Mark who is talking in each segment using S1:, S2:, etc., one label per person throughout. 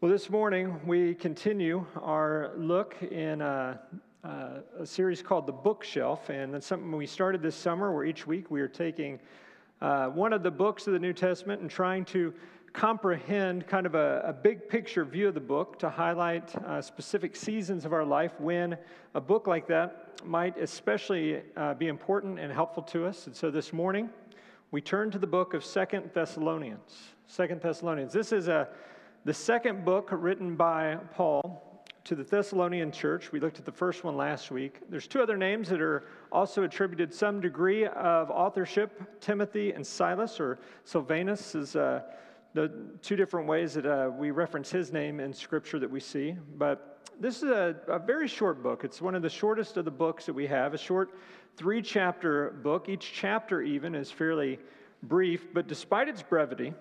S1: Well, this morning we continue our look in a series called The Bookshelf, and that's something we started this summer where each week we are taking one of the books of the New Testament and trying to comprehend kind of a big picture view of the book to highlight specific seasons of our life when a book like that might especially be important and helpful to us. And so this morning we turn to the book of 2 Thessalonians. 2 Thessalonians. This is the second book written by Paul to the Thessalonian church. We looked at the first one last week. There's two other names that are also attributed some degree of authorship, Timothy and Silas, or Silvanus is the two different ways that we reference his name in Scripture that we see. But this is a very short book. It's one of the shortest of the books that we have, a short 3-chapter book. Each chapter even is fairly brief, but despite its brevity,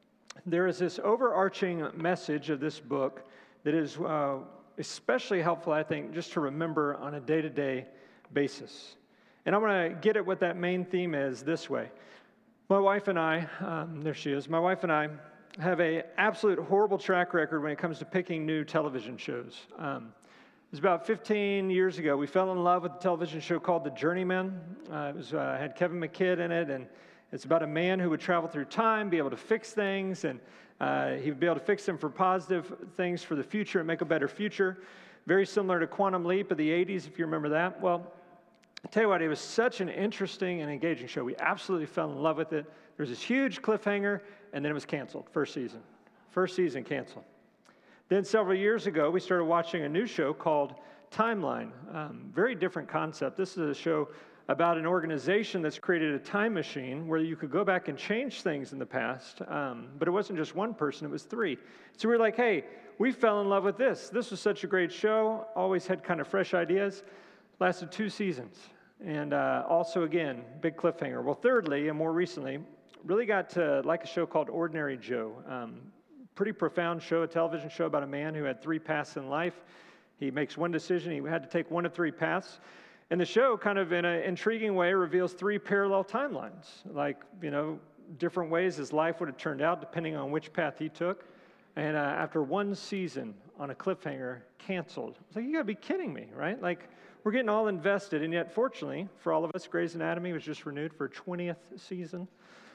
S1: there is this overarching message of this book that is especially helpful, I think, just to remember on a day-to-day basis. And I want to get at what that main theme is this way. My wife and I, there she is, my wife and I have an absolute horrible track record when it comes to picking new television shows. It was about 15 years ago. We fell in love with a television show called The Journeyman. It had Kevin McKidd in it, and it's about a man who would travel through time, be able to fix things, and he would be able to fix them for positive things for the future and make a better future. Very similar to Quantum Leap of the 80s, if you remember that. Well, I tell you what, it was such an interesting and engaging show. We absolutely fell in love with it. There was this huge cliffhanger, and then it was canceled, first season. First season canceled. Then several years ago, we started watching a new show called Timeline. Very different concept. This is a show about an organization that's created a time machine where you could go back and change things in the past, but it wasn't just one person, it was 3. So we were like, hey, we fell in love with this. This was such a great show, always had kind of fresh ideas, lasted 2 seasons, and also, again, big cliffhanger. Well, thirdly, and more recently, really got to like a show called Ordinary Joe. Pretty profound show, a television show about a man who had 3 paths in life. He makes one decision, he had to take one of 3 paths. And the show, kind of in an intriguing way, reveals 3 parallel timelines, like, different ways his life would have turned out depending on which path he took. And after 1 season on a cliffhanger, canceled. It's like, you gotta be kidding me, right? Like, we're getting all invested, and yet, fortunately, for all of us, Grey's Anatomy was just renewed for a 20th season.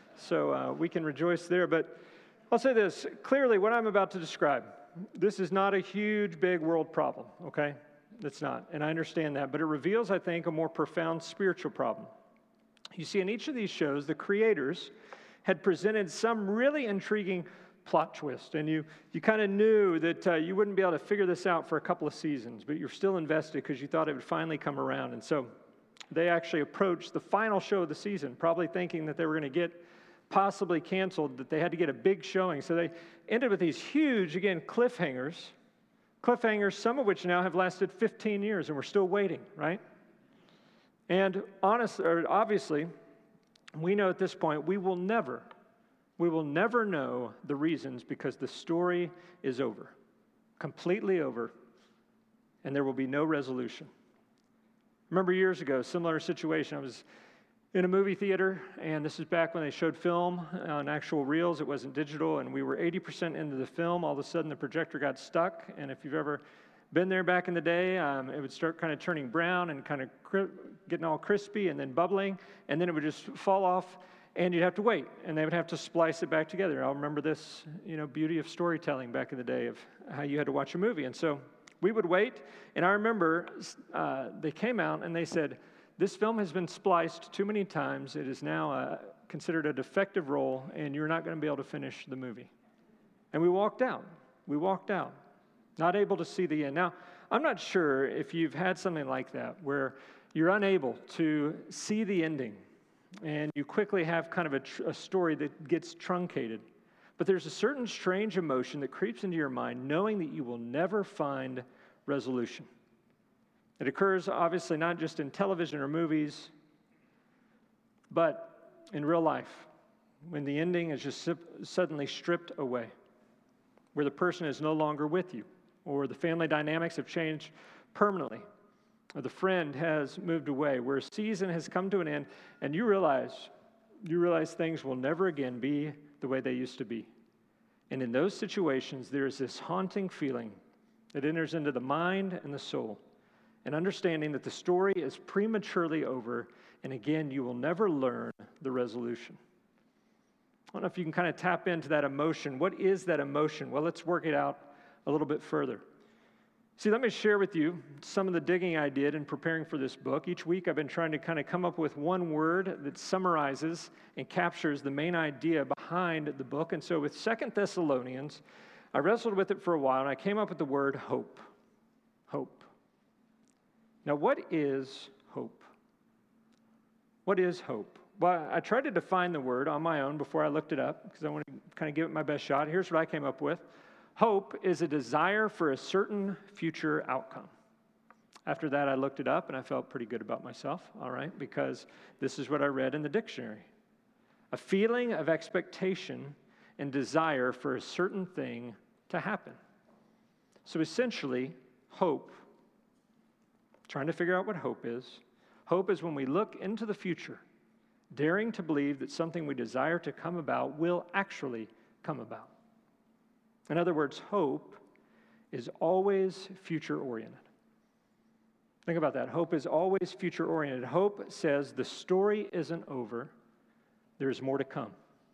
S1: So we can rejoice there. But I'll say this, clearly what I'm about to describe, this is not a huge, big world problem, okay? It's not, and I understand that, but it reveals, I think, a more profound spiritual problem. You see, in each of these shows, the creators had presented some really intriguing plot twist, and you kind of knew that you wouldn't be able to figure this out for a couple of seasons, but you're still invested because you thought it would finally come around. And so they actually approached the final show of the season, probably thinking that they were going to get possibly canceled, that they had to get a big showing. So they ended with these huge, again, cliffhangers, some of which now have lasted 15 years, and we're still waiting, right? And obviously, we know at this point we will never know the reasons because the story is over, completely over, and there will be no resolution. Remember years ago, similar situation, I was in a movie theater, and this is back when they showed film on actual reels. It wasn't digital, and we were 80% into the film. All of a sudden, the projector got stuck, and if you've ever been there back in the day, it would start kind of turning brown and kind of getting all crispy and then bubbling, and then it would just fall off, and you'd have to wait, and they would have to splice it back together. I'll remember this, beauty of storytelling back in the day of how you had to watch a movie. And so we would wait, and I remember they came out, and they said, this film has been spliced too many times. It is now considered a defective roll, and you're not going to be able to finish the movie. And we walked out. Not able to see the end. Now, I'm not sure if you've had something like that, where you're unable to see the ending, and you quickly have kind of a story that gets truncated. But there's a certain strange emotion that creeps into your mind, knowing that you will never find resolution. It occurs, obviously, not just in television or movies, but in real life, when the ending is just suddenly stripped away, where the person is no longer with you, or the family dynamics have changed permanently, or the friend has moved away, where a season has come to an end, and you realize things will never again be the way they used to be. And in those situations, there is this haunting feeling that enters into the mind and the soul, and understanding that the story is prematurely over, and again, you will never learn the resolution. I don't know if you can kind of tap into that emotion. What is that emotion? Well, let's work it out a little bit further. See, let me share with you some of the digging I did in preparing for this book. Each week I've been trying to kind of come up with one word that summarizes and captures the main idea behind the book. And so with 2 Thessalonians, I wrestled with it for a while, and I came up with the word hope. Hope. Now, what is hope? What is hope? Well, I tried to define the word on my own before I looked it up because I want to kind of give it my best shot. Here's what I came up with. Hope is a desire for a certain future outcome. After that, I looked it up, and I felt pretty good about myself, all right, because this is what I read in the dictionary. A feeling of expectation and desire for a certain thing to happen. So essentially, hope, trying to figure out what hope is when we look into the future, daring to believe that something we desire to come about will actually come about. In other words, hope is always future-oriented. Think about that. Hope is always future-oriented. Hope says the story isn't over. There's more to come.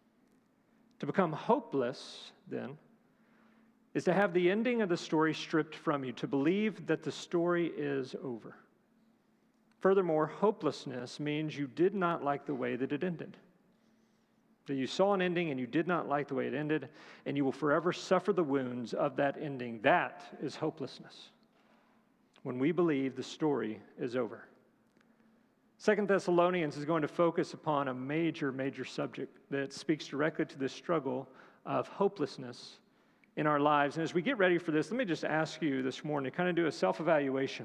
S1: To become hopeless, then, is to have the ending of the story stripped from you, to believe that the story is over. Furthermore, hopelessness means you did not like the way that it ended. That you saw an ending and you did not like the way it ended, and you will forever suffer the wounds of that ending. That is hopelessness. When we believe the story is over. 2 Thessalonians is going to focus upon a major subject that speaks directly to this struggle of hopelessness in our lives. And as we get ready for this, let me just ask you this morning to kind of do a self-evaluation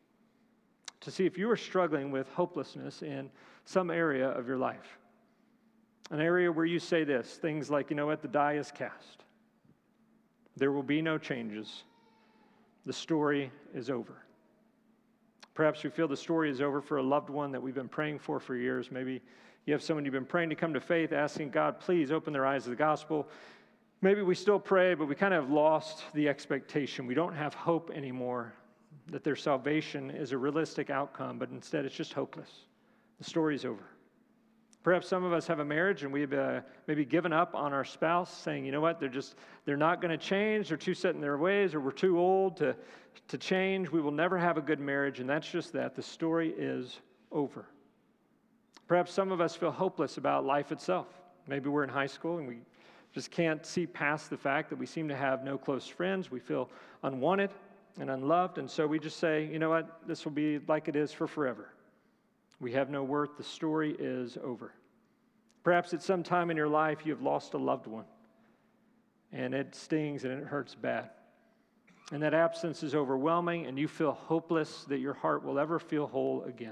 S1: to see if you are struggling with hopelessness in some area of your life. An area where you say this, things like, you know what, the die is cast. There will be no changes. The story is over. Perhaps we feel the story is over for a loved one that we've been praying for years. Maybe you have someone you've been praying to come to faith, asking God, please open their eyes to the gospel. Maybe we still pray, but we kind of have lost the expectation. We don't have hope anymore that their salvation is a realistic outcome, but instead it's just hopeless. The story's over. Perhaps some of us have a marriage and we've maybe given up on our spouse, saying, you know what, they're not going to change, they're too set in their ways, or we're too old to change. We will never have a good marriage, and that's just that. The story is over. Perhaps some of us feel hopeless about life itself. Maybe we're in high school and we just can't see past the fact that we seem to have no close friends. We feel unwanted and unloved, and so we just say, you know what, this will be like it is for forever. We have no worth. The story is over. Perhaps at some time in your life you have lost a loved one, and it stings and it hurts bad. And that absence is overwhelming, and you feel hopeless that your heart will ever feel whole again.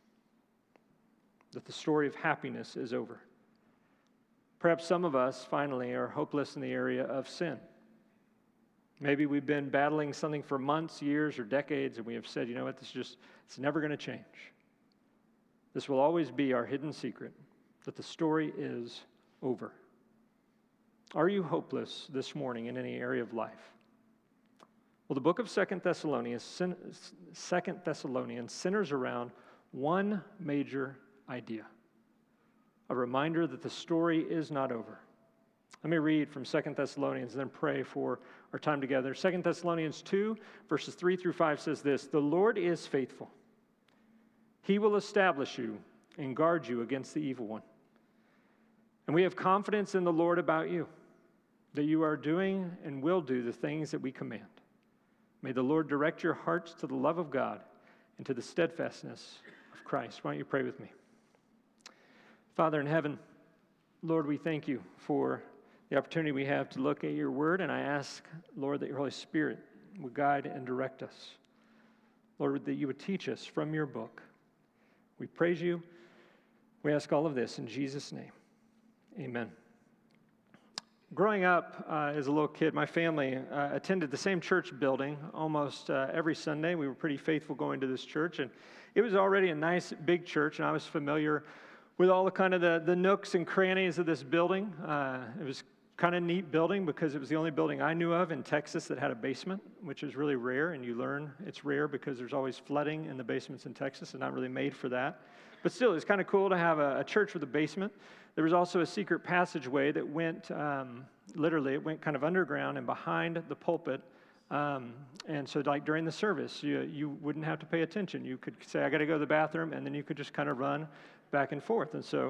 S1: That the story of happiness is over. Perhaps some of us, finally, are hopeless in the area of sin. Maybe we've been battling something for months, years, or decades, and we have said, you know what, it's never going to change. This will always be our hidden secret, that the story is over. Are you hopeless this morning in any area of life? Well, the book of 2 Thessalonians centers around one major idea, a reminder that the story is not over. Let me read from 2 Thessalonians and then pray for our time together. 2 Thessalonians 2, verses 3 through 5 says this, "The Lord is faithful. He will establish you and guard you against the evil one. And we have confidence in the Lord about you, that you are doing and will do the things that we command. May the Lord direct your hearts to the love of God and to the steadfastness of Christ." Why don't you pray with me? Father in heaven, Lord, we thank you for the opportunity we have to look at your word, and I ask, Lord, that your Holy Spirit would guide and direct us. Lord, that you would teach us from your book. We praise you. We ask all of this in Jesus' name. Amen. Growing up as a little kid, my family attended the same church building almost every Sunday. We were pretty faithful going to this church, and it was already a nice big church, and I was familiar with all the kind of the nooks and crannies of this building. It was Kind of neat building because it was the only building I knew of in Texas that had a basement, which is really rare, and you learn it's rare because there's always flooding in the basements in Texas and not really made for that. But still, it's kind of cool to have a church with a basement. There was also a secret passageway that went, literally, it went kind of underground and behind the pulpit. And so like during the service, you wouldn't have to pay attention. You could say, I got to go to the bathroom, and then you could just kind of run back and forth. And so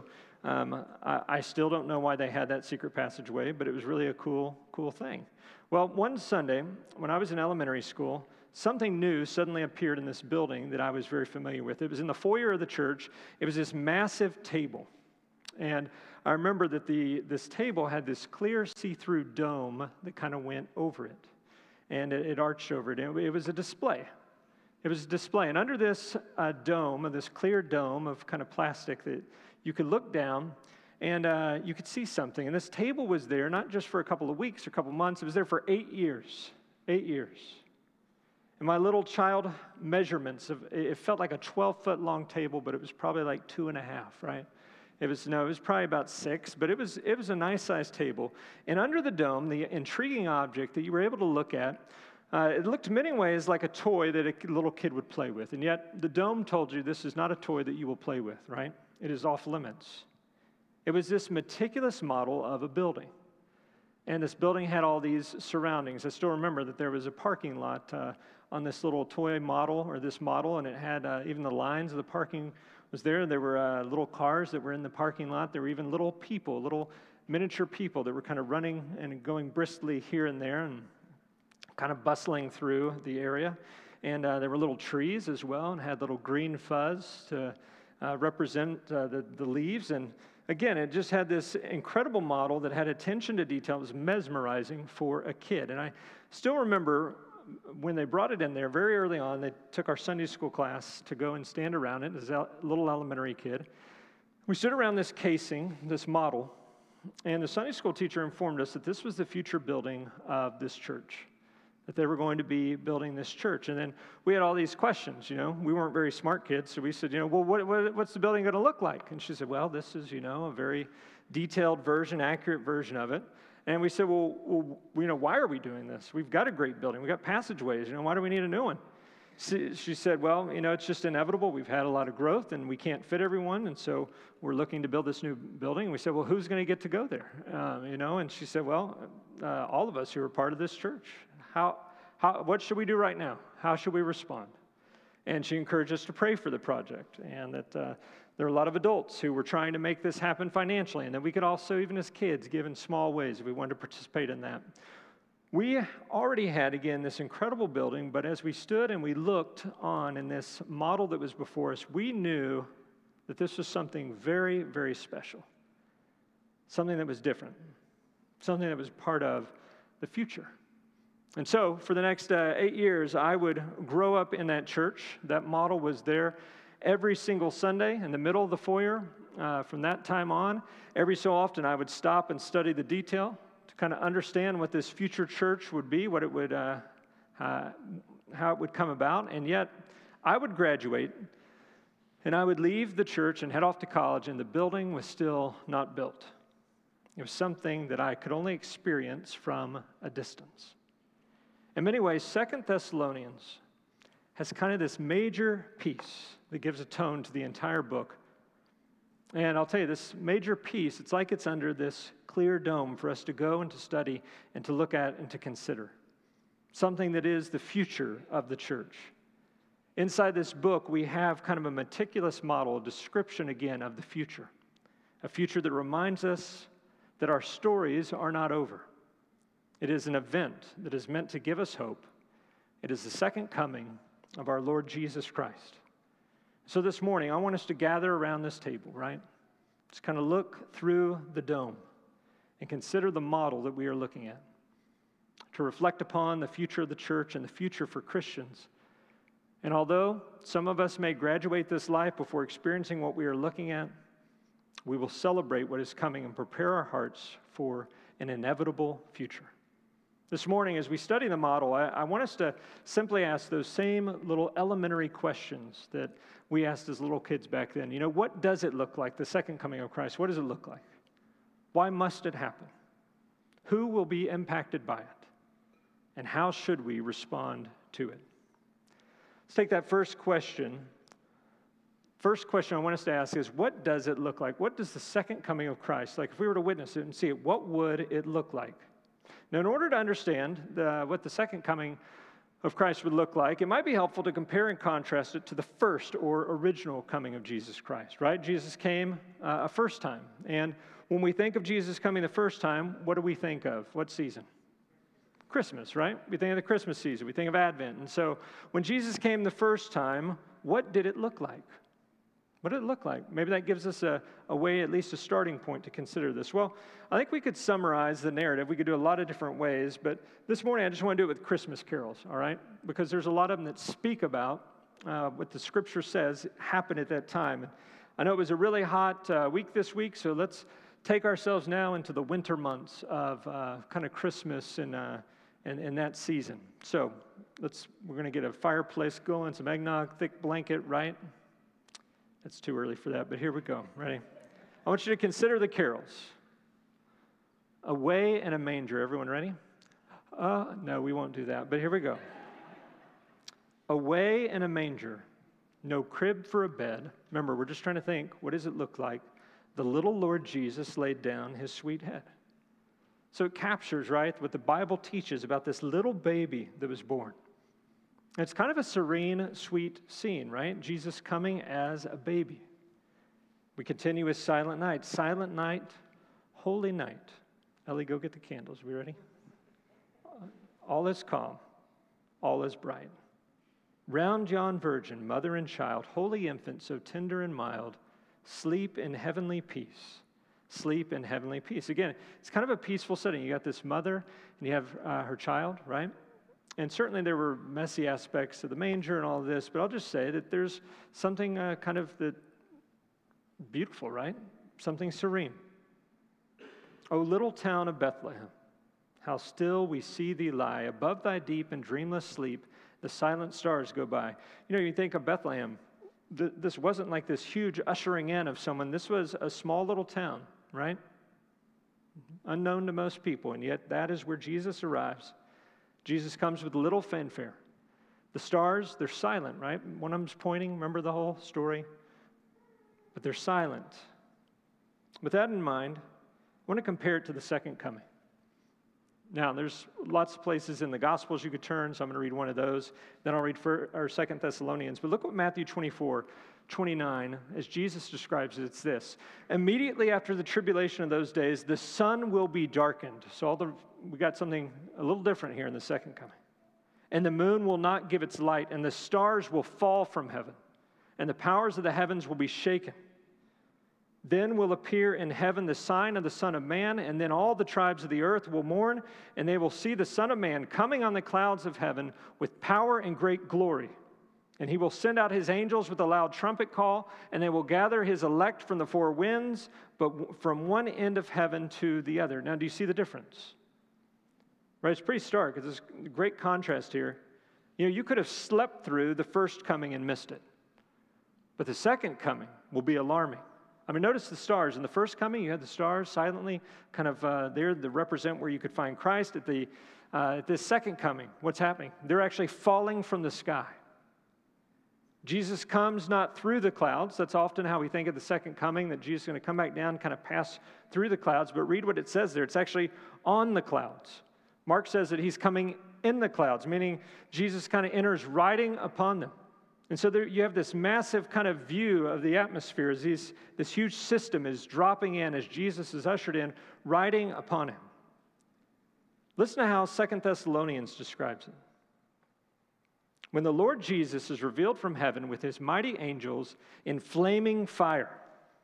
S1: I still don't know why they had that secret passageway, but it was really a cool thing. Well, one Sunday, when I was in elementary school, something new suddenly appeared in this building that I was very familiar with. It was in the foyer of the church. It was this massive table. And I remember that this table had this clear see-through dome that kind of went over it. And it arched over it. And it was a display. It was a display. And under this dome, this clear dome of kind of plastic, that you could look down and you could see something. And this table was there not just for a couple of weeks or a couple of months. It was there for 8 years. 8 years. And my little child measurements, it felt like a 12-foot long table, but it was probably like 2.5, right? It was probably about 6, but it was a nice-sized table. And under the dome, the intriguing object that you were able to look at, it looked in many ways like a toy that a little kid would play with. And yet the dome told you this is not a toy that you will play with, right? It is off limits. It was this meticulous model of a building. And this building had all these surroundings. I still remember that there was a parking lot on this little toy model, or this model, and it had even the lines of the parking was there. There were little cars that were in the parking lot. There were even little people, little miniature people that were kind of running and going briskly here and there and kind of bustling through the area. And there were little trees as well and had little green fuzz to represent the leaves. And again, it just had this incredible model that had attention to detail. It was mesmerizing for a kid. And I still remember when they brought it in there very early on, they took our Sunday school class to go and stand around it as a little elementary kid. We stood around this casing, this model, and the Sunday school teacher informed us that this was the future building of this church, that they were going to be building this church. And then we had all these questions, We weren't very smart kids, so we said, well, what's the building going to look like? And she said, well, this is, a very detailed version, accurate version of it. And we said, well, why are we doing this? We've got a great building. We've got passageways. Why do we need a new one? She said, well, it's just inevitable. We've had a lot of growth, and we can't fit everyone, and so we're looking to build this new building. And we said, well, who's going to get to go there? And she said, well, all of us who are part of this church. What should we do right now? How should we respond? And she encouraged us to pray for the project, and that there are a lot of adults who were trying to make this happen financially, and that we could also, even as kids, give in small ways if we wanted to participate in that. We already had, again, this incredible building, but as we stood and we looked on in this model that was before us, we knew that this was something very, very special, something that was different, something that was part of the future. And so for the next 8 years, I would grow up in that church. That model was there every single Sunday in the middle of the foyer. From that time on, every so often I would stop and study the detail to kind of understand what this future church would be, what it would, how it would come about. And yet I would graduate and I would leave the church and head off to college, and the building was still not built. It was something that I could only experience from a distance. In many ways, 2 Thessalonians has kind of this major piece that gives a tone to the entire book. And I'll tell you, this major piece, it's like it's under this clear dome for us to go and to study and to look at and to consider. Something that is the future of the church. Inside this book, we have kind of a meticulous model, a description again of the future. A future that reminds us that our stories are not over. It is an event that is meant to give us hope. It is the second coming of our Lord Jesus Christ. So this morning, I want us to gather around this table, right? Just kind of look through the dome and consider the model that we are looking at. To reflect upon the future of the church and the future for Christians. And although some of us may graduate this life before experiencing what we are looking at, we will celebrate what is coming and prepare our hearts for an inevitable future. This morning, as we study the model, I want us to simply ask those same little elementary questions that we asked as little kids back then. What does it look like, the second coming of Christ? What does it look like? Why must it happen? Who will be impacted by it? And how should we respond to it? Let's take that first question. First question I want us to ask is, what does it look like? What does the second coming of Christ, like if we were to witness it and see it, what would it look like? Now, in order to understand what the second coming of Christ would look like, it might be helpful to compare and contrast it to the first or original coming of Jesus Christ, right? Jesus came a first time. And when we think of Jesus coming the first time, what do we think of? What season? Christmas, right? We think of the Christmas season. We think of Advent. And so when Jesus came the first time, what did it look like? What did it look like? Maybe that gives us a way, at least a starting point to consider this. Well, I think we could summarize the narrative. We could do a lot of different ways, but this morning I just want to do it with Christmas carols, all right? Because there's a lot of them that speak about what the Scripture says happened at that time. And I know it was a really hot week this week, so let's take ourselves now into the winter months of kind of Christmas and that season. So we're going to get a fireplace going, some eggnog, thick blanket, right? It's too early for that, but here we go. Ready? I want you to consider the carols. Away in a manger. Everyone ready? No, we won't do that, but here we go. Away in a manger, no crib for a bed. Remember, we're just trying to think, what does it look like? The little Lord Jesus laid down his sweet head. So it captures, right, what the Bible teaches about this little baby that was born. It's kind of a serene, sweet scene, right? Jesus coming as a baby. We continue with Silent Night. Silent night, holy night. Ellie, go get the candles. We ready? All is calm. All is bright. Round yon virgin, mother and child, holy infant, so tender and mild, sleep in heavenly peace. Sleep in heavenly peace. Again, it's kind of a peaceful setting. You got this mother, and you have her child, right? And certainly there were messy aspects of the manger and all of this, but I'll just say that there's something kind of beautiful, right? Something serene. O little town of Bethlehem, how still we see thee lie. Above thy deep and dreamless sleep, the silent stars go by. You know, you think of Bethlehem. This wasn't like this huge ushering in of someone. This was a small little town, right? Unknown to most people, and yet that is where Jesus arrives. Jesus comes with little fanfare. The stars, they're silent, right? One of them's pointing. Remember the whole story? But they're silent. With that in mind, I want to compare it to the second coming. Now, there's lots of places in the Gospels you could turn, so I'm going to read one of those. Then I'll read 2 Thessalonians. But look what Matthew 24:29, as Jesus describes it, it's this. Immediately after the tribulation of those days, the sun will be darkened. So we got something a little different here in the second coming. And the moon will not give its light, and the stars will fall from heaven, and the powers of the heavens will be shaken. Then will appear in heaven the sign of the Son of Man, and then all the tribes of the earth will mourn, and they will see the Son of Man coming on the clouds of heaven with power and great glory. And he will send out his angels with a loud trumpet call, and they will gather his elect from the four winds, but from one end of heaven to the other. Now, do you see the difference? Right, it's pretty stark. There's a great contrast here. You know, you could have slept through the first coming and missed it. But the second coming will be alarming. I mean, notice the stars. In the first coming, you had the stars silently kind of there to represent where you could find Christ. At this second coming, what's happening? They're actually falling from the sky. Jesus comes not through the clouds. That's often how we think of the second coming, that Jesus is going to come back down, kind of pass through the clouds. But read what it says there. It's actually on the clouds. Mark says that he's coming in the clouds, meaning Jesus kind of enters riding upon them. And so there you have this massive kind of view of the atmosphere as this huge system is dropping in as Jesus is ushered in, riding upon him. Listen to how 2 Thessalonians describes it. When the Lord Jesus is revealed from heaven with his mighty angels in flaming fire.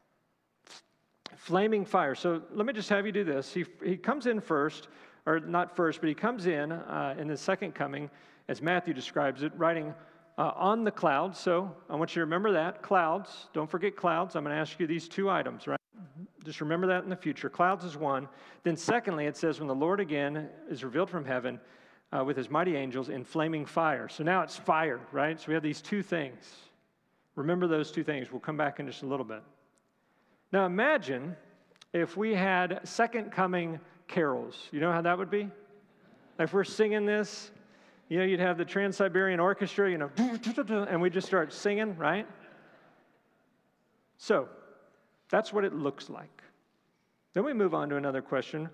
S1: Flaming fire. So let me just have you do this. He comes in first, or not first, but he comes in the second coming, as Matthew describes it, riding on the clouds. So I want you to remember that. Clouds. Don't forget clouds. I'm going to ask you these two items, right? Just remember that in the future. Clouds is one. Then secondly, it says when the Lord again is revealed from heaven with his mighty angels in flaming fire. So now it's fire, right? So we have these two things. Remember those two things. We'll come back in just a little bit. Now imagine if we had second coming carols. You know how that would be? Like if we're singing this, you'd have the Trans-Siberian Orchestra, and we just start singing, right? So, that's what it looks like. Then we move on to another question.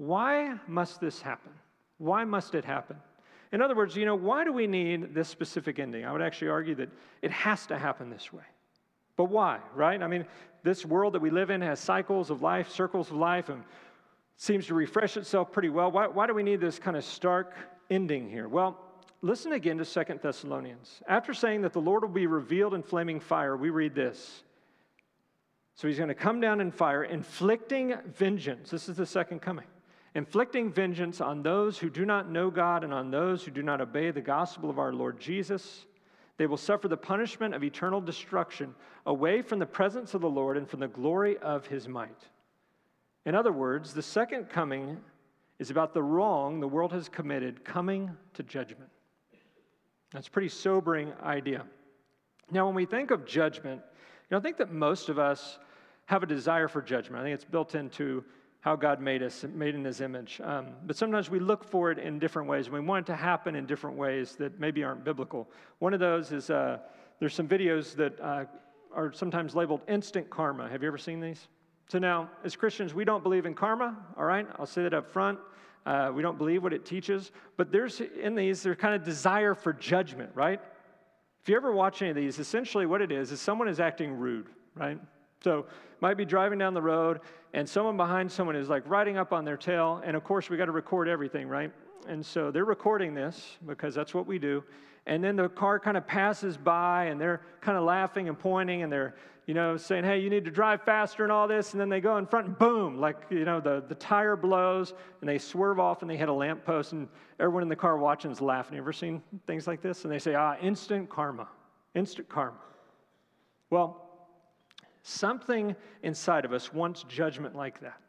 S1: Why must this happen? Why must it happen? In other words, why do we need this specific ending? I would actually argue that it has to happen this way. But why, right? I mean, this world that we live in has cycles of life, circles of life, and seems to refresh itself pretty well. Why do we need this kind of stark ending here? Well, listen again to 2 Thessalonians. After saying that the Lord will be revealed in flaming fire, we read this. So he's going to come down in fire, inflicting vengeance. This is the second coming. Inflicting vengeance on those who do not know God and on those who do not obey the gospel of our Lord Jesus. They will suffer the punishment of eternal destruction away from the presence of the Lord and from the glory of his might. In other words, the second coming is about the wrong the world has committed coming to judgment. That's a pretty sobering idea. Now, when we think of judgment, I think that most of us have a desire for judgment. I think it's built into how God made us, made in his image. But sometimes we look for it in different ways, and we want it to happen in different ways that maybe aren't biblical. One of those is there's some videos that are sometimes labeled instant karma. Have you ever seen these? So now, as Christians, we don't believe in karma, all right? I'll say that up front. We don't believe what it teaches. But there's kind of desire for judgment, right? If you ever watch any of these, essentially what it is someone is acting rude, right? So might be driving down the road, and someone behind someone is like riding up on their tail, and of course we got to record everything, right? And so they're recording this because that's what we do. And then the car kind of passes by, and they're kind of laughing and pointing, and they're saying, hey, you need to drive faster and all this. And then they go in front and boom, like, the tire blows and they swerve off and they hit a lamppost and everyone in the car watching is laughing. You ever seen things like this? And they say, instant karma, instant karma. Well, something inside of us wants judgment like that.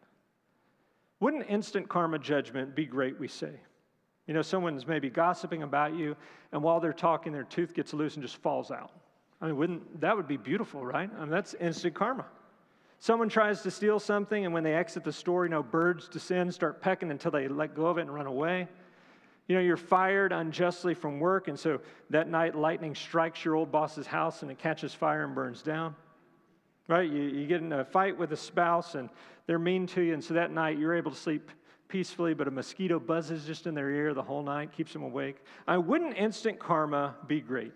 S1: Wouldn't instant karma judgment be great, we say? Someone's maybe gossiping about you, and while they're talking, their tooth gets loose and just falls out. I mean, that would be beautiful, right? I mean, that's instant karma. Someone tries to steal something, and when they exit the store, birds descend, start pecking until they let go of it and run away. You're fired unjustly from work, and so that night lightning strikes your old boss's house, and it catches fire and burns down. Right? You get in a fight with a spouse, and they're mean to you, and so that night you're able to sleep peacefully, but a mosquito buzzes just in their ear the whole night, keeps them awake. Wouldn't instant karma be great?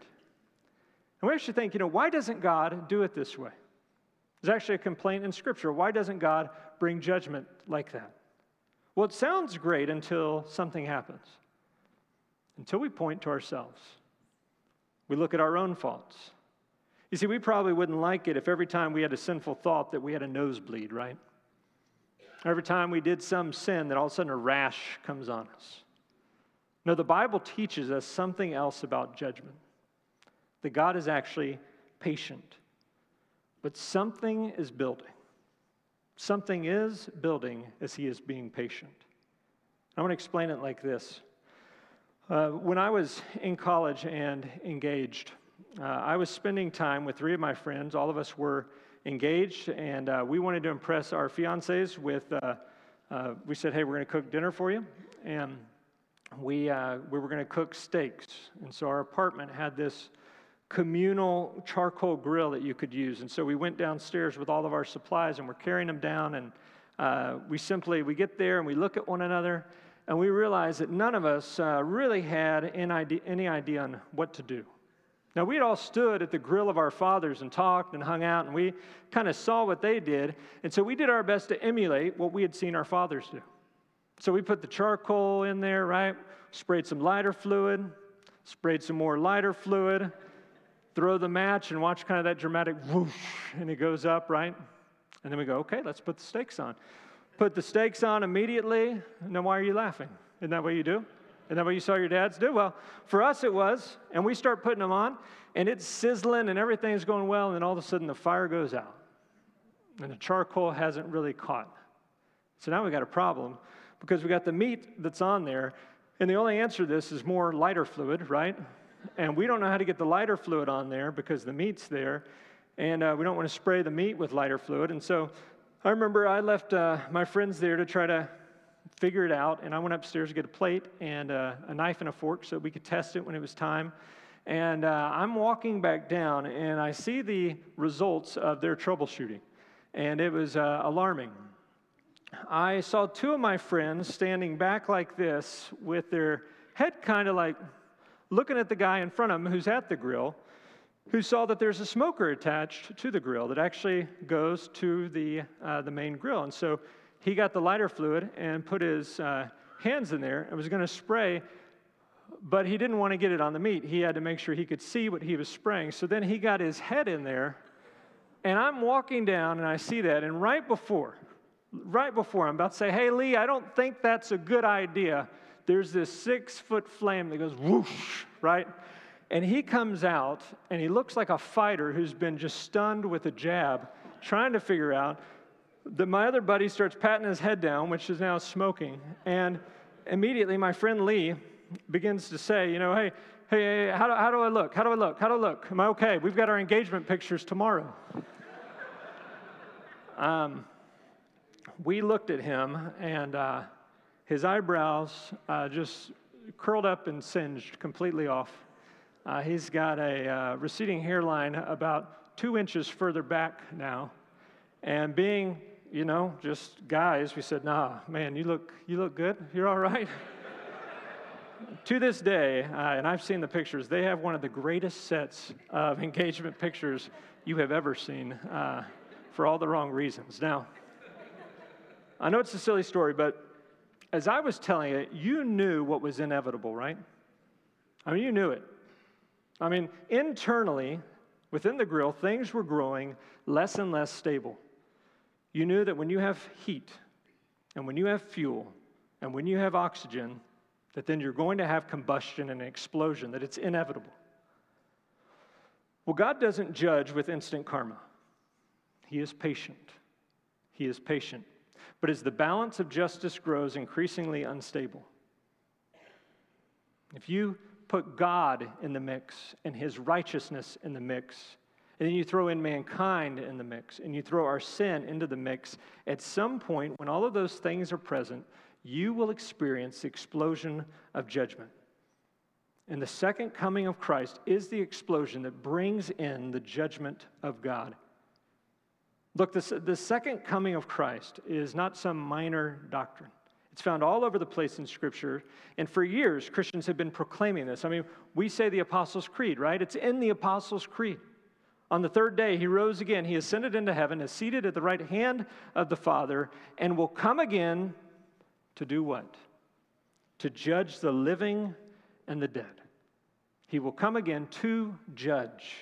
S1: And we actually think, why doesn't God do it this way? There's actually a complaint in Scripture. Why doesn't God bring judgment like that? Well, it sounds great until something happens. Until we point to ourselves. We look at our own faults. You see, we probably wouldn't like it if every time we had a sinful thought that we had a nosebleed, right? Every time we did some sin that all of a sudden a rash comes on us. No, the Bible teaches us something else about judgment. That God is actually patient. But something is building. Something is building as he is being patient. I want to explain it like this. When I was in college and engaged, I was spending time with 3 of my friends. All of us were engaged, and we wanted to impress our fiancés with, we said, hey, we're going to cook dinner for you. And we were going to cook steaks. And so our apartment had this communal charcoal grill that you could use. And so we went downstairs with all of our supplies, and we're carrying them down, and we get there, and we look at one another, and we realize that none of us really had any idea on what to do. Now, we had all stood at the grill of our fathers and talked and hung out, and we kind of saw what they did, and so we did our best to emulate what we had seen our fathers do. So we put the charcoal in there, right? Sprayed some lighter fluid, sprayed some more lighter fluid, throw the match and watch kind of that dramatic whoosh, and it goes up, right? And then we go, okay, let's put the steaks on. Put the steaks on immediately, and then why are you laughing? Isn't that what you do? Isn't that what you saw your dads do? Well, for us it was, and we start putting them on, and it's sizzling and everything's going well, and then all of a sudden the fire goes out, and the charcoal hasn't really caught. So now we got a problem, because we got the meat that's on there, and the only answer to this is more lighter fluid, right? And we don't know how to get the lighter fluid on there because the meat's there, and we don't want to spray the meat with lighter fluid. And so I remember I left my friends there to try to figure it out, and I went upstairs to get a plate and a knife and a fork so we could test it when it was time. And I'm walking back down, and I see the results of their troubleshooting, and it was alarming. I saw two of my friends standing back like this with their head kind of like looking at the guy in front of them who's at the grill, who saw that there's a smoker attached to the grill that actually goes to the main grill. And so he got the lighter fluid and put his hands in there and was going to spray, but he didn't want to get it on the meat. He had to make sure he could see what he was spraying. So then he got his head in there, and I'm walking down, and I see that, and right before I'm about to say, hey, Lee, I don't think that's a good idea, there's this 6-foot flame that goes whoosh, right? And he comes out, and he looks like a fighter who's been just stunned with a jab, trying to figure out that my other buddy starts patting his head down, which is now smoking. And immediately my friend Lee begins to say, hey, how do I look? How do I look? How do I look? Am I okay? We've got our engagement pictures tomorrow. We looked at him, and his eyebrows just curled up and singed completely off. He's got a receding hairline about 2 inches further back now. And being, just guys, we said, nah, man, you look good. You're all right. To this day, and I've seen the pictures, they have one of the greatest sets of engagement pictures you have ever seen for all the wrong reasons. Now, I know it's a silly story, but as I was telling it, you knew what was inevitable, right? I mean, you knew it. I mean, internally, within the grill, things were growing less and less stable. You knew that when you have heat, and when you have fuel, and when you have oxygen, that then you're going to have combustion and an explosion, that it's inevitable. Well, God doesn't judge with instant karma. He is patient. He is patient. But as the balance of justice grows increasingly unstable, if you put God in the mix and his righteousness in the mix, and then you throw in mankind in the mix, and you throw our sin into the mix, at some point when all of those things are present, you will experience the explosion of judgment. And the second coming of Christ is the explosion that brings in the judgment of God. Look, the second coming of Christ is not some minor doctrine. It's found all over the place in Scripture, and for years, Christians have been proclaiming this. I mean, we say the Apostles' Creed, right? It's in the Apostles' Creed. On the third day, he rose again. He ascended into heaven, is seated at the right hand of the Father, and will come again to do what? To judge the living and the dead. He will come again to judge.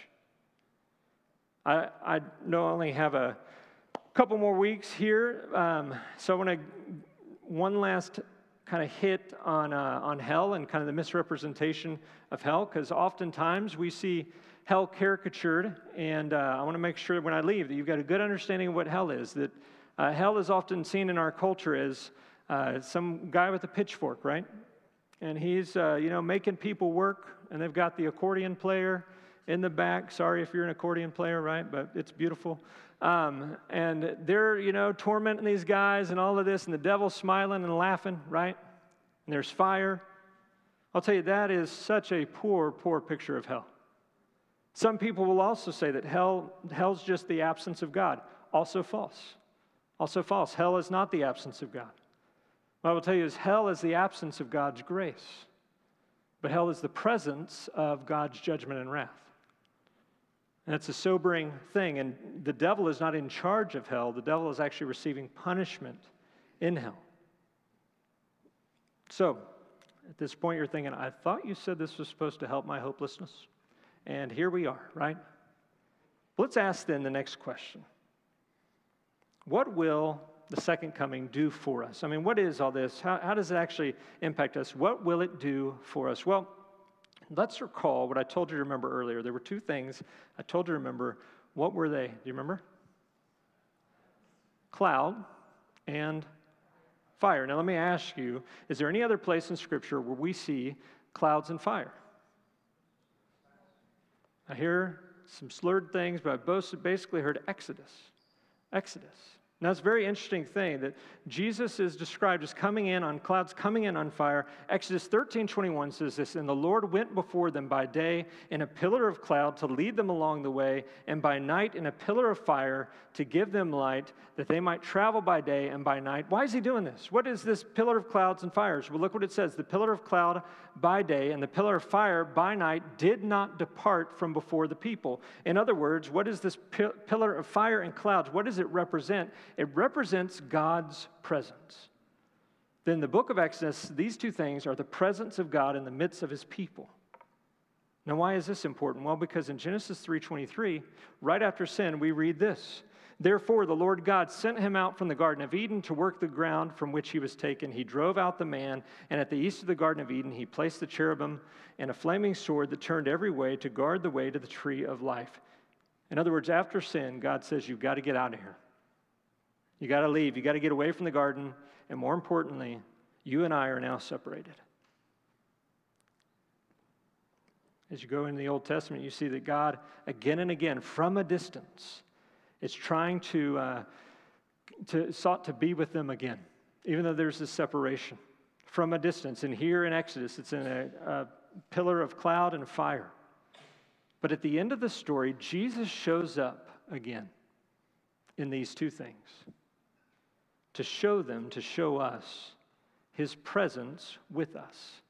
S1: I know I only have a couple more weeks here, so I want to one last kind of hit on hell and kind of the misrepresentation of hell, because oftentimes we see hell caricatured, and I want to make sure when I leave that you've got a good understanding of what hell is, that hell is often seen in our culture as some guy with a pitchfork, right? And he's, making people work, and they've got the accordion player in the back. Sorry if you're an accordion player, right? But it's beautiful. And they're, tormenting these guys and all of this, and the devil's smiling and laughing, right? And there's fire. I'll tell you, that is such a poor, poor picture of hell. Some people will also say that hell's just the absence of God. Also false. Also false. Hell is not the absence of God. What I will tell you is hell is the absence of God's grace. But hell is the presence of God's judgment and wrath. And it's a sobering thing. And the devil is not in charge of hell. The devil is actually receiving punishment in hell. So, at this point you're thinking, I thought you said this was supposed to help my hopelessness. And here we are, right? Let's ask then the next question. What will the second coming do for us? I mean, what is all this? How does it actually impact us? What will it do for us? Well, let's recall what I told you to remember earlier. There were two things I told you to remember. What were they? Do you remember? Cloud and fire. Now, let me ask you, is there any other place in Scripture where we see clouds and fire? I hear some slurred things, but I basically heard Exodus. Exodus. Now, it's a very interesting thing that Jesus is described as coming in on clouds, coming in on fire. Exodus 13:21 says this, "And the Lord went before them by day in a pillar of cloud to lead them along the way, and by night in a pillar of fire to give them light, that they might travel by day and by night." Why is he doing this? What is this pillar of clouds and fires? Well, look what it says. The pillar of cloud by day and the pillar of fire by night did not depart from before the people. In other words, what is this pillar of fire and clouds? What does it represent? It represents God's presence. Then the book of Exodus, these two things are the presence of God in the midst of his people. Now, why is this important? Well, because in Genesis 3:23, right after sin, we read this. "Therefore, the Lord God sent him out from the Garden of Eden to work the ground from which he was taken. He drove out the man, and at the east of the Garden of Eden, he placed the cherubim and a flaming sword that turned every way to guard the way to the tree of life." In other words, after sin, God says, you've got to get out of here. You got to leave. You got to get away from the garden. And more importantly, you and I are now separated. As you go into the Old Testament, you see that God, again and again, from a distance, is trying to sought to be with them again, even though there's this separation from a distance. And here in Exodus, it's in a pillar of cloud and fire. But at the end of the story, Jesus shows up again in these two things to show them, to show us his presence with us.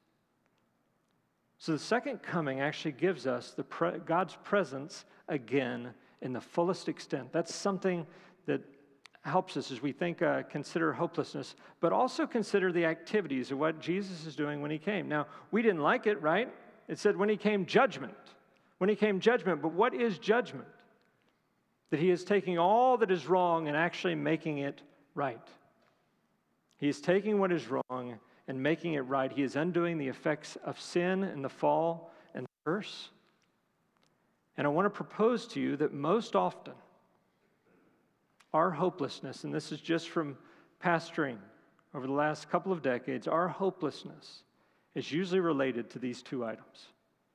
S1: So the second coming actually gives us God's presence again in the fullest extent. That's something that helps us as we consider hopelessness, but also consider the activities of what Jesus is doing when he came. Now, we didn't like it, right? It said when he came, judgment. When he came, judgment. But what is judgment? That he is taking all that is wrong and actually making it right. He is taking what is wrong and making it right. He is undoing the effects of sin and the fall and the curse. And I want to propose to you that most often our hopelessness, and this is just from pastoring over the last couple of decades, our hopelessness is usually related to these two items.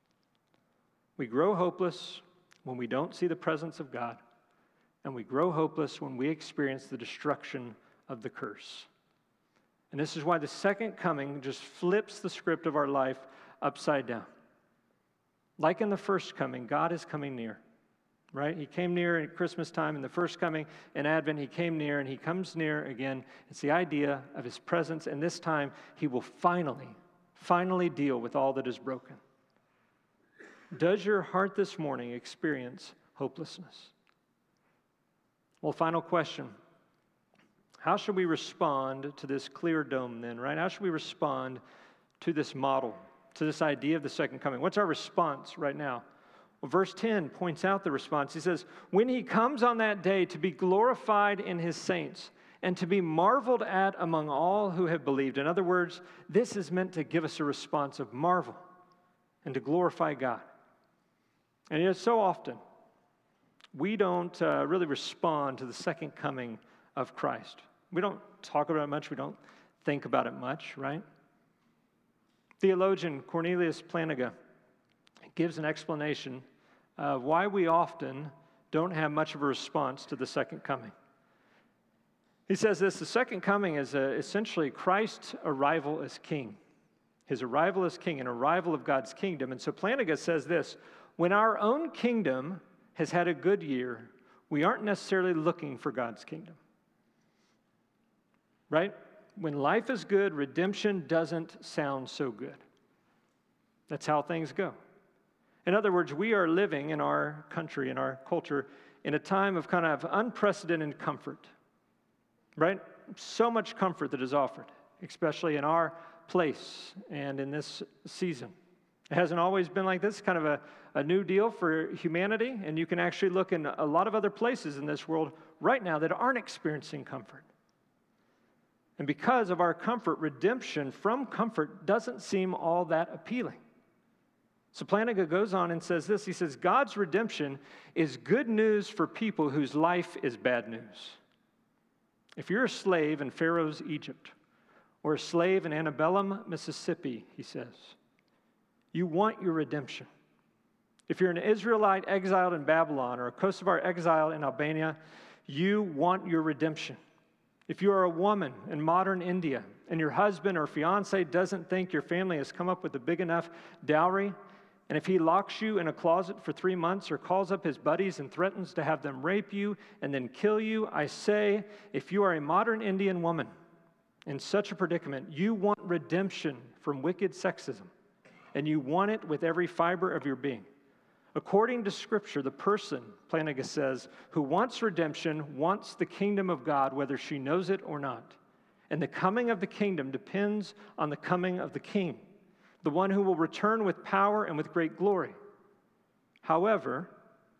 S1: We grow hopeless when we don't see the presence of God, and we grow hopeless when we experience the destruction of the curse. And this is why the second coming just flips the script of our life upside down. Like in the first coming, God is coming near, right? He came near at Christmas time. In the first coming, in Advent, he came near, and he comes near again. It's the idea of his presence, and this time he will finally deal with all that is broken. Does your heart this morning experience hopelessness? Well, final question. How should we respond to this clear dome then, right? How should we respond to this model, to this idea of the second coming? What's our response right now? Well, verse 10 points out the response. He says, "When he comes on that day to be glorified in his saints and to be marveled at among all who have believed." In other words, this is meant to give us a response of marvel and to glorify God. And yet so often, we don't really respond to the second coming of Christ. We don't talk about it much. We don't think about it much, right? Theologian Cornelius Plantinga gives an explanation of why we often don't have much of a response to the second coming. He says this: the second coming is essentially Christ's arrival as king. His arrival as king, an arrival of God's kingdom. And so Plantinga says this: when our own kingdom has had a good year, we aren't necessarily looking for God's kingdom. Right? When life is good, redemption doesn't sound so good. That's how things go. In other words, we are living in our country, in our culture, in a time of kind of unprecedented comfort. Right? So much comfort that is offered, especially in our place and in this season. It hasn't always been like this, kind of a new deal for humanity, and you can actually look in a lot of other places in this world right now that aren't experiencing comfort. And because of our comfort, redemption from comfort doesn't seem all that appealing. So Plantinga goes on and says this. He says, God's redemption is good news for people whose life is bad news. If you're a slave in Pharaoh's Egypt, or a slave in Antebellum, Mississippi, he says, you want your redemption. If you're an Israelite exiled in Babylon or a Kosovar exile in Albania, you want your redemption. If you are a woman in modern India and your husband or fiance doesn't think your family has come up with a big enough dowry, and if he locks you in a closet for 3 months or calls up his buddies and threatens to have them rape you and then kill you, I say, if you are a modern Indian woman in such a predicament, you want redemption from wicked sexism, and you want it with every fiber of your being. According to Scripture, the person, Plantinga says, who wants redemption wants the kingdom of God, whether she knows it or not. And the coming of the kingdom depends on the coming of the king, the one who will return with power and with great glory. However,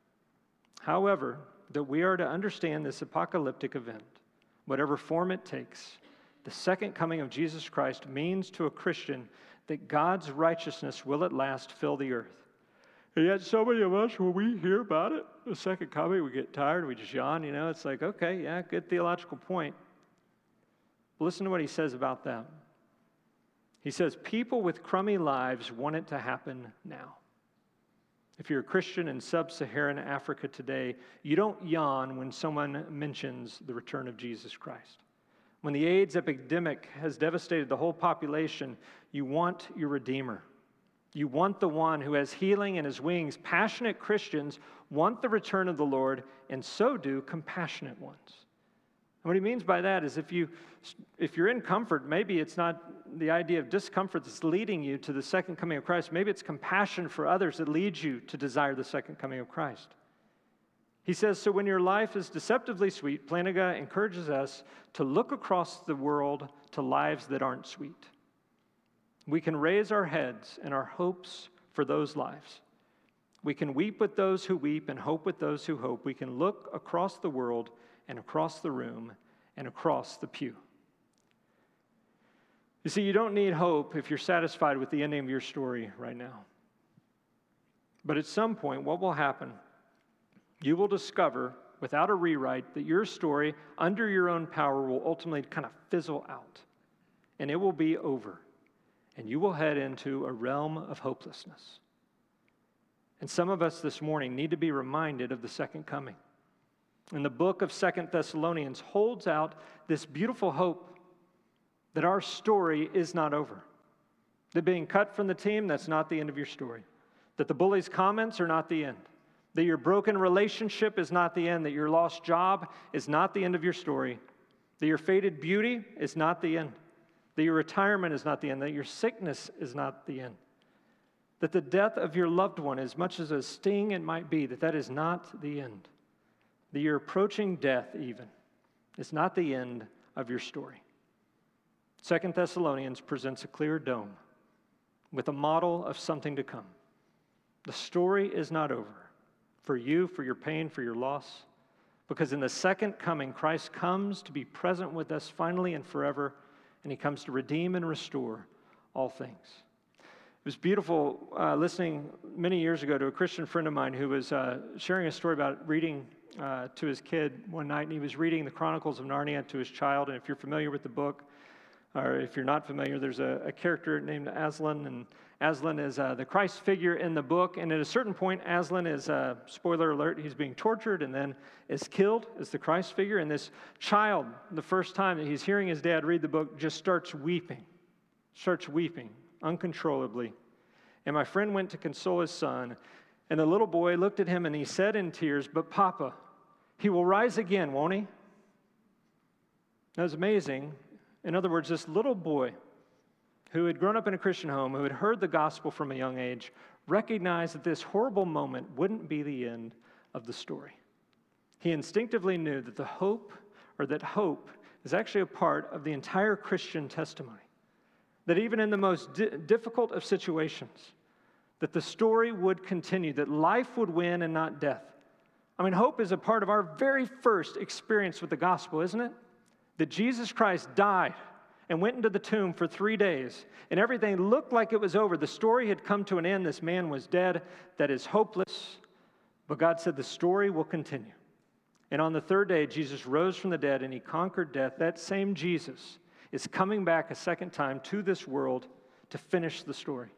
S1: that we are to understand this apocalyptic event, whatever form it takes, the second coming of Jesus Christ means to a Christian that God's righteousness will at last fill the earth. And yet so many of us, when we hear about it, the second coming, we get tired, we just yawn, it's like, okay, yeah, good theological point. But listen to what he says about that. He says, people with crummy lives want it to happen now. If you're a Christian in sub-Saharan Africa today, you don't yawn when someone mentions the return of Jesus Christ. When the AIDS epidemic has devastated the whole population, you want your Redeemer. You want the one who has healing in his wings. Passionate Christians want the return of the Lord, and so do compassionate ones. And what he means by that is if you're in comfort, maybe it's not the idea of discomfort that's leading you to the second coming of Christ. Maybe it's compassion for others that leads you to desire the second coming of Christ. He says, so when your life is deceptively sweet, Plantinga encourages us to look across the world to lives that aren't sweet. We can raise our heads and our hopes for those lives. We can weep with those who weep and hope with those who hope. We can look across the world and across the room and across the pew. You see, you don't need hope if you're satisfied with the ending of your story right now. But at some point, what will happen? You will discover, without a rewrite, that your story, under your own power, will ultimately kind of fizzle out. And it will be over. And you will head into a realm of hopelessness. And some of us this morning need to be reminded of the second coming. And the book of 2 Thessalonians holds out this beautiful hope that our story is not over. That being cut from the team, that's not the end of your story. That the bully's comments are not the end. That your broken relationship is not the end. That your lost job is not the end of your story. That your faded beauty is not the end. That your retirement is not the end. That your sickness is not the end. That the death of your loved one, as much as a sting it might be, that is not the end. That you're approaching death even is not the end of your story. 2 Thessalonians presents a clear dome with a model of something to come. The story is not over for you, for your pain, for your loss, because in the second coming, Christ comes to be present with us finally and forever, and he comes to redeem and restore all things. It was beautiful listening many years ago to a Christian friend of mine who was sharing a story about reading to his kid one night, and he was reading the Chronicles of Narnia to his child. And if you're familiar with the book, or if you're not familiar, there's a character named Aslan, and Aslan is the Christ figure in the book. And at a certain point, Aslan is, spoiler alert, he's being tortured and then is killed as the Christ figure. And this child, the first time that he's hearing his dad read the book, just starts weeping uncontrollably. And my friend went to console his son, and the little boy looked at him and he said in tears, "But Papa, he will rise again, won't he?" That was amazing. In other words, this little boy who had grown up in a Christian home, who had heard the gospel from a young age, recognized that this horrible moment wouldn't be the end of the story. He instinctively knew that hope is actually a part of the entire Christian testimony. That even in the most difficult of situations, that the story would continue, that life would win and not death. I mean, hope is a part of our very first experience with the gospel, isn't it? That Jesus Christ died and went into the tomb for 3 days, and everything looked like it was over. The story had come to an end. This man was dead. That is hopeless. But God said the story will continue. And on the third day, Jesus rose from the dead, and he conquered death. That same Jesus is coming back a second time to this world to finish the story.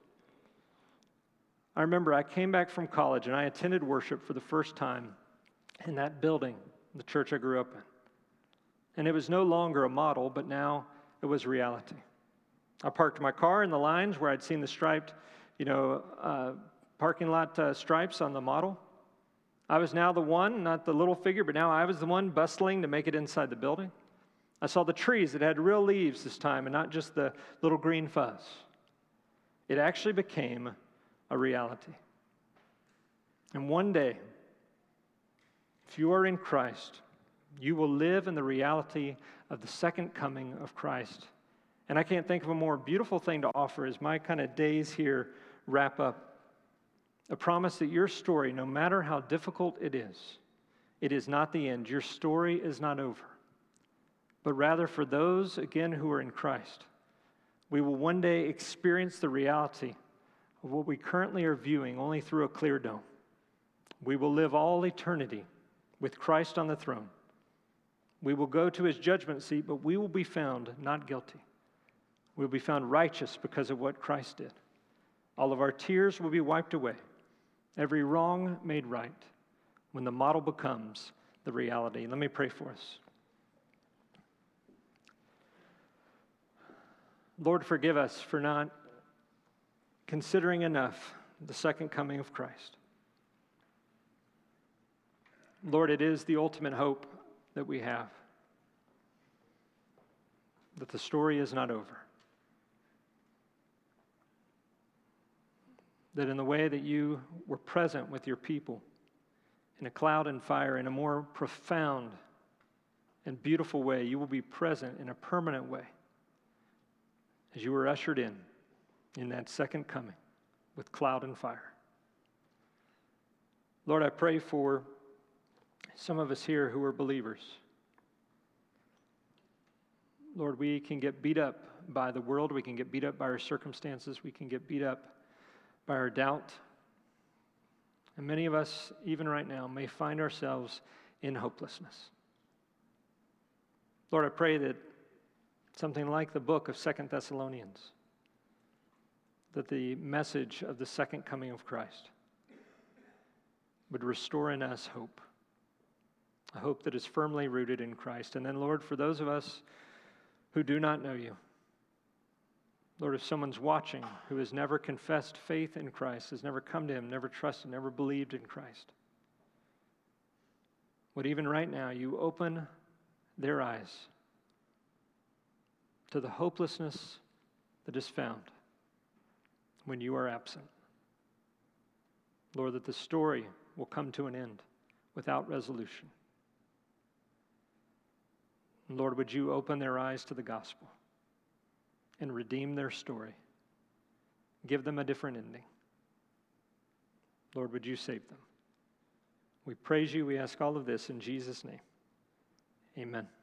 S1: I remember I came back from college, and I attended worship for the first time in that building, the church I grew up in. And it was no longer a model, but now it was reality. I parked my car in the lines where I'd seen the striped, parking lot stripes on the model. I was now the one, not the little figure, but now I was the one bustling to make it inside the building. I saw the trees that had real leaves this time and not just the little green fuzz. It actually became a reality. And one day, if you are in Christ, you will live in the reality of the second coming of Christ. And I can't think of a more beautiful thing to offer as my kind of days here wrap up. A promise that your story, no matter how difficult it is not the end. Your story is not over. But rather for those, again, who are in Christ, we will one day experience the reality of what we currently are viewing only through a clear dome. We will live all eternity with Christ on the throne. We will go to his judgment seat, but we will be found not guilty. We will be found righteous because of what Christ did. All of our tears will be wiped away, every wrong made right, when the model becomes the reality. Let me pray for us. Lord, forgive us for not considering enough the second coming of Christ. Lord, it is the ultimate hope that we have, that the story is not over. That in the way that you were present with your people in a cloud and fire, in a more profound and beautiful way, you will be present in a permanent way as you were ushered in that second coming with cloud and fire. Lord, I pray for some of us here who are believers. Lord, we can get beat up by the world. We can get beat up by our circumstances. We can get beat up by our doubt. And many of us, even right now, may find ourselves in hopelessness. Lord, I pray that something like the book of 2 Thessalonians, that the message of the second coming of Christ would restore in us hope, a hope that is firmly rooted in Christ. And then, Lord, for those of us who do not know you, Lord, if someone's watching who has never confessed faith in Christ, has never come to him, never trusted, never believed in Christ, would even right now you open their eyes to the hopelessness that is found when you are absent. Lord, that the story will come to an end without resolution. Lord, would you open their eyes to the gospel and redeem their story? Give them a different ending. Lord, would you save them? We praise you. We ask all of this in Jesus' name. Amen.